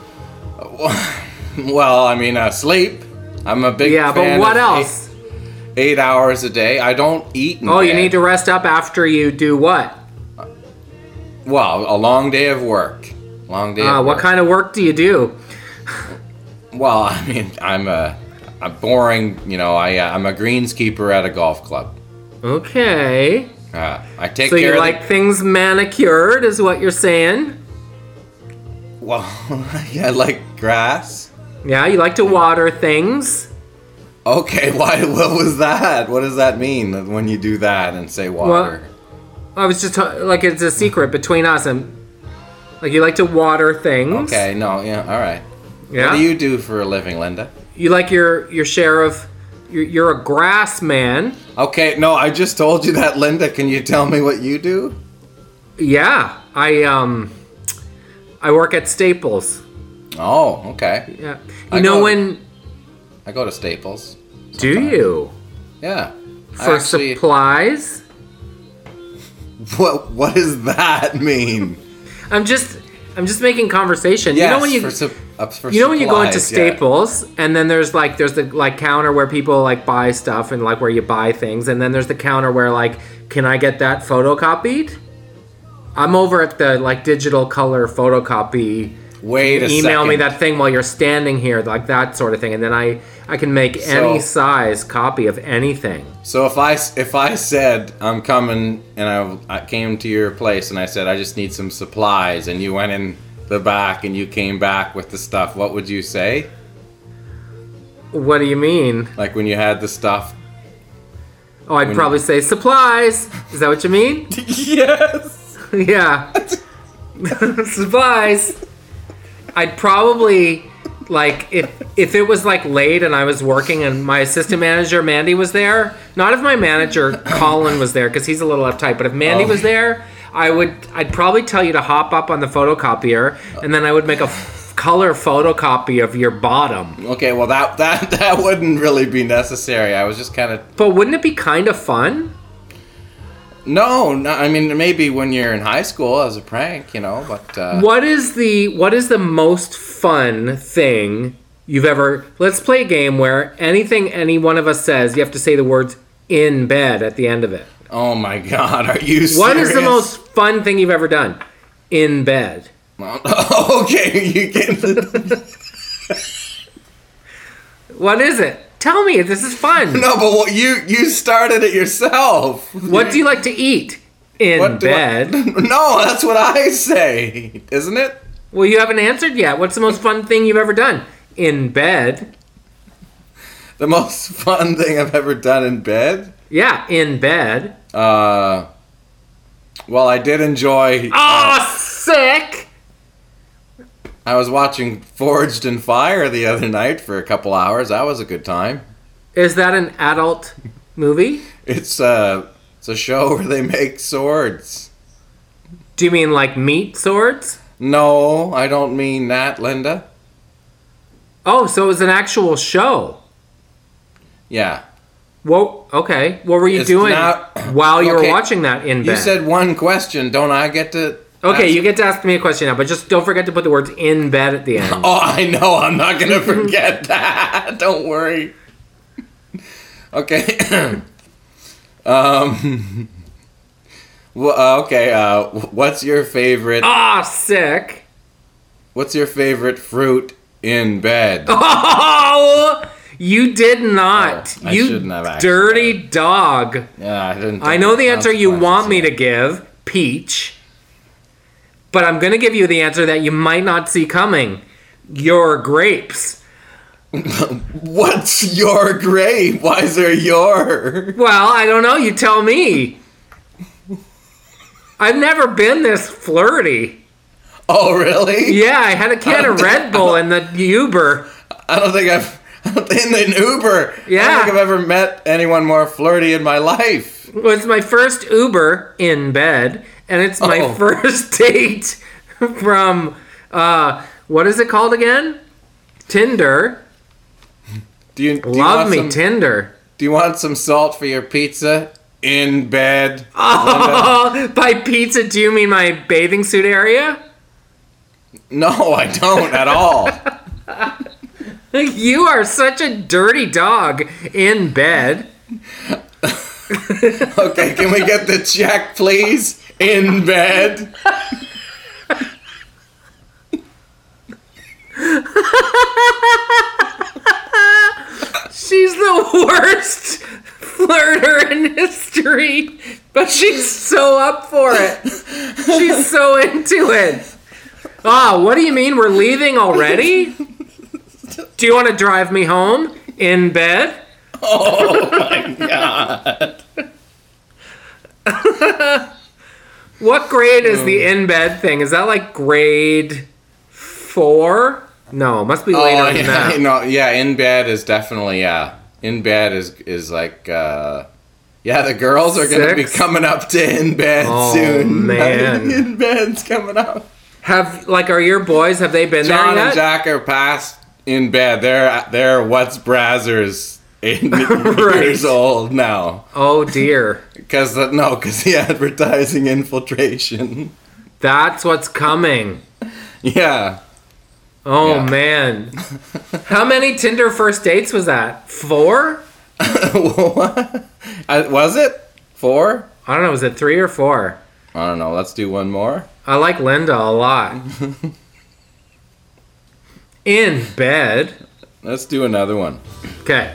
Well, I mean, sleep. I'm a big Yeah, fan but what of else? 8 hours a day. I don't eat in Oh, you bed. need to rest up after you do what? Well, a long day of work. Long day of What work. kind of work do you do? Well, I mean, I'm boring, I'm a greenskeeper at a golf club. Okay. I take So care you of like things manicured, is what you're saying? Well, yeah, I like grass. Yeah, you like to water things. Okay, what was that? What does that mean when you do that and say water? I was just like it's a secret between us, and like you like to water things. Okay, no, yeah, all right. Yeah. What do you do for a living, Linda? You like your share of. You're a grass man. Okay, no, I just told you that, Linda. Can you tell me what you do? Yeah, I work at Staples. Oh, okay. Yeah, I you know go- when? I go to Staples. Do sometimes. you Yeah. for supplies? What does that mean? I'm just making conversation. Yes, you know when you for you know when you go into supplies, yeah. Staples and then there's the counter where people like buy stuff and like where you buy things, and then there's the counter where like, can I get that photocopied? I'm over at the like digital color photocopy. Wait a Email me second. that thing while you're standing here, like that sort of thing, and then I can make any size copy of anything. So if I said I'm coming and I came to your place and I said I just need some supplies and you went in the back and you came back with the stuff, what would you say? What do you mean? Like when you had the stuff? Oh, I'd probably say supplies. Is that what you mean? Yes. Yeah. Supplies. I'd probably like if it was like late and I was working and my assistant manager Mandy was there. Not if my manager Colin was there because he's a little uptight, but if Mandy was there, I'd probably tell you to hop up on the photocopier and then I would make a color photocopy of your bottom. Okay, well that wouldn't really be necessary. I was just kind of But wouldn't it be kind of fun? No, I mean maybe when you're in high school as a prank, but What is the most fun thing you've ever... Let's play a game where anything any one of us says, you have to say the words in bed at the end of it. oh my god, are you serious? What is the most fun thing you've ever done? in bed. Okay, you get What is it? Tell me. This is fun. No, but you started it yourself. What do you like to eat in What do bed? No, that's what I say, isn't it? Well, you haven't answered yet. What's the most fun thing you've ever done in bed? The most fun thing I've ever done in bed? Yeah, in bed. Well, I did enjoy. Sick! I was watching Forged in Fire the other night for a couple hours. That was a good time. Is that an adult movie? It's a show where they make swords. Do you mean like meat swords? No, I don't mean that, Linda. Oh, so it was an actual show. Yeah. Well, okay. What were you It's doing not- while you were Okay, watching that in bed? You said one question. Don't I get to? Okay, ask- you get to ask me a question now, but just don't forget to put the words in bed at the end. Oh, I know. I'm not gonna forget that. Don't worry. Okay. Well, okay. What's your favorite? Sick. What's your favorite fruit in bed? Oh, you did not. Oh, I you shouldn't have actually. dirty dog. Yeah, I didn't. I know the answer you want me to give, peach. But I'm going to give you the answer that you might not see coming. Your grapes. What's your grape? Why is there your? Well, I don't know. You tell me. I've never been this flirty. Oh, really? Yeah, I had a can of Red Bull in the Uber. I don't think I've in the Uber. Yeah. I don't think I've ever met anyone more flirty in my life. It was my first Uber in bed, and it's my Oh. first date from, what is it called again? Tinder. Do you Love want me, some, Tinder. Do you want some salt for your pizza in bed? Oh, by pizza, do you mean my bathing suit area? No, I don't at all. You are such a dirty dog in bed. Okay, can we get the check, please? In bed. She's the worst flirter in history, but she's so up for it. She's so into it. What do you mean we're leaving already? Do you want to drive me home in bed? Oh my god. What grade is the in bed thing? Is that like grade 4? No, it must be later than that. No, yeah, in bed is definitely, yeah. In bed is like, yeah, the girls are going to be 6? coming up to in bed soon. Man. In bed's coming up. Are your boys, have they been John there and yet? Jack are past in bed. They're what's Brazzers 8 Right. years old now. Oh dear. Because the advertising infiltration. That's what's coming. Yeah. Oh Yeah. man. How many Tinder first dates was that? 4? What? Was it 4? I don't know, was it 3 or 4? I don't know. Let's do one more. I like Linda a lot. In bed. Let's do another one. Okay.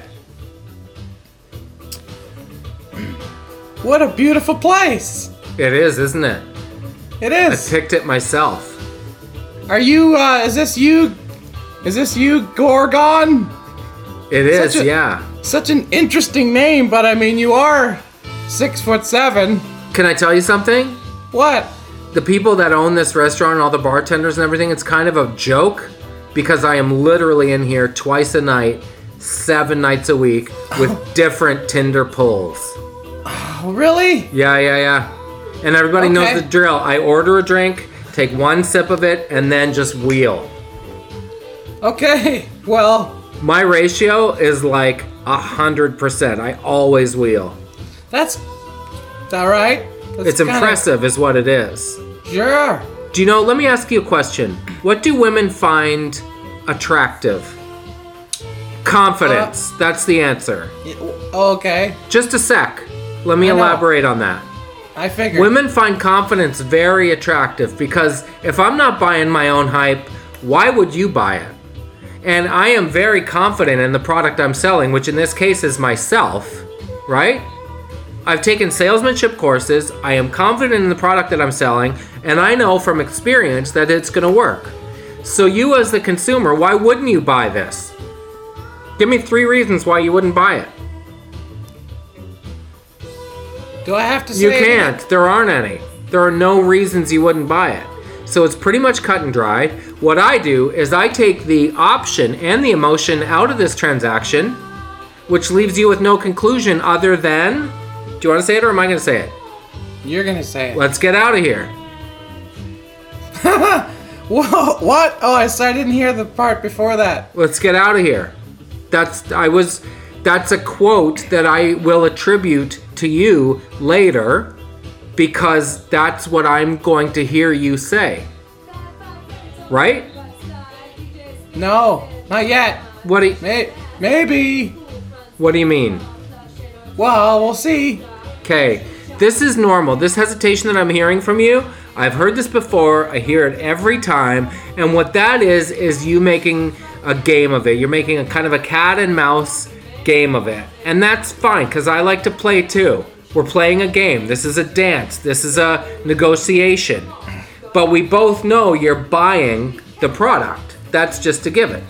What a beautiful place. It is, isn't it? It I is. picked it myself. Are you, is this you, Gorgon? It is, Such a- yeah. Such an interesting name, but I mean, you are 6'7". Can I tell you something? What? The people that own this restaurant and all the bartenders and everything, it's kind of a joke because I am literally in here twice a night, 7 nights a week with different Tinder pulls. Oh, really? Yeah. And everybody knows Okay. the drill. I order a drink, take one sip of it, and then just wheel. Okay, well, My ratio is like 100%. I always wheel. that's all right. That's It's kinda- impressive is what it is. Sure. Do you know, let me ask you a question. What do women find attractive? Confidence. That's the answer. Okay. Just a sec. Let me I know. elaborate on that. I figured. Women find confidence very attractive because if I'm not buying my own hype, why would you buy it? And I am very confident in the product I'm selling, which in this case is myself, right? I've taken salesmanship courses, I am confident in the product that I'm selling, and I know from experience that it's going to work. So you as the consumer, why wouldn't you buy this? Give me 3 reasons why you wouldn't buy it. Do I have to say You it? can't. There aren't any. There are no reasons you wouldn't buy it. So it's pretty much cut and dried. What I do is I take the option and the emotion out of this transaction, which leaves you with no conclusion other than... Do you want to say it or am I going to say it? You're going to say it. Let's get out of here. Whoa, what? Oh, I didn't hear the part before that. Let's get out of here. That's a quote that I will attribute to you later because that's what I'm going to hear you say. Right? No, not yet. What do you, Maybe. what do you mean? Well, we'll see. Okay, this is normal. This hesitation that I'm hearing from you, I've heard this before. I hear it every time. And what that is you making a game of it. You're making a kind of a cat and mouse game of it. And that's fine, because I like to play too. We're playing a game. This is a dance. This is a negotiation. But we both know you're buying the product. That's just a given.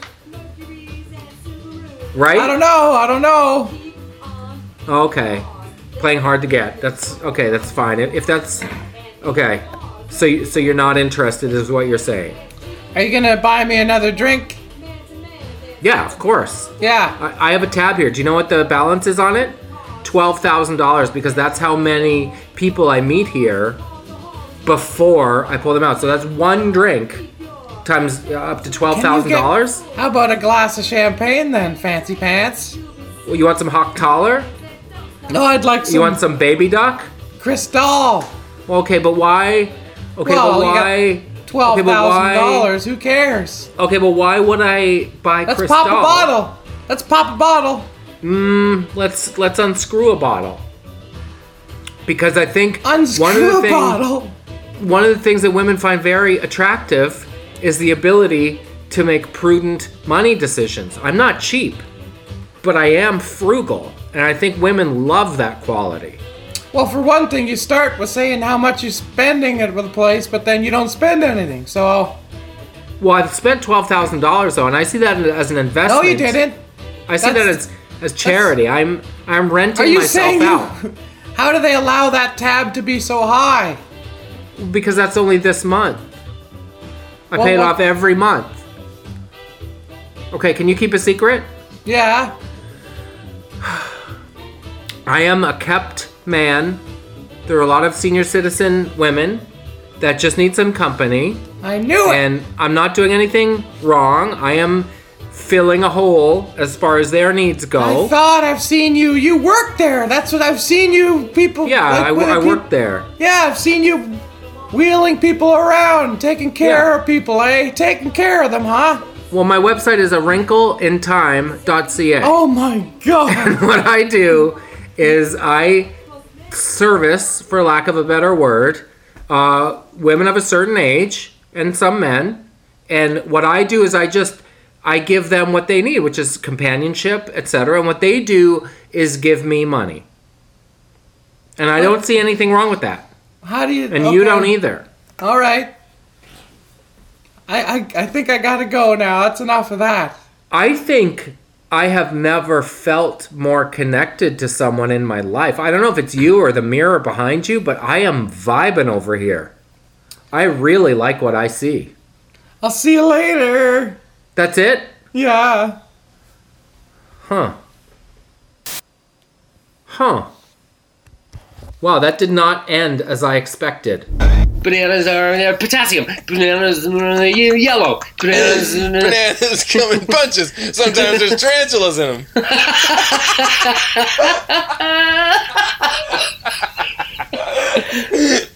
Right? I don't know. Okay. Playing hard to get. That's okay, that's fine. If that's okay. So you're not interested is what you're saying. Are you going to buy me another drink? Yeah, of course. Yeah. I have a tab here. Do you know what the balance is on it? $12,000 because that's how many people I meet here before I pull them out. So that's one drink times up to $12,000. How about a glass of champagne then, fancy pants? Well, you want some hot collar? No, I'd like some. You want some baby duck? Cristal. Well, okay, but why? Okay, Well, but you got why? $12,000. Who cares? Okay, but why would I buy Let's Cristal? pop a bottle. Let's pop a bottle. Let's unscrew a bottle. Because I think Unscrew a bottle. one of the things that women find very attractive is the ability to make prudent money decisions. I'm not cheap, but I am frugal, and I think women love that quality. Well, for one thing, you start with saying how much you're spending at the place, but then you don't spend anything. So. Well, I've spent $12,000 though, and I see that as an investment. No, you didn't. I see that as charity. I'm renting myself out. How do they allow that tab to be so high? Because that's only this month. I pay it off every month. Okay, can you keep a secret? Yeah. I am a kept man. There are a lot of senior citizen women that just need some company. I knew it. And I'm not doing anything wrong. I am filling a hole as far as their needs go. I thought I've seen you. You work there. That's what I've seen you people. Yeah, I work there. Yeah, I've seen you wheeling people around, taking care of people, eh? Taking care of them, huh? Well, my website is awrinkleintime.ca. Oh my God. What I do is I service, for lack of a better word, women of a certain age and some men. And what I do is I give them what they need, which is companionship, etc. And what they do is give me money. And I don't see anything wrong with that. How do you... And you don't either. All right. I think I gotta go now. That's enough of that. I think I have never felt more connected to someone in my life. I don't know if it's you or the mirror behind you, but I am vibing over here. I really like what I see. I'll see you later. That's it? Yeah. Huh. Wow, that did not end as I expected. Bananas are potassium. Bananas are yellow. Bananas come in bunches. Sometimes there's tarantulas in them.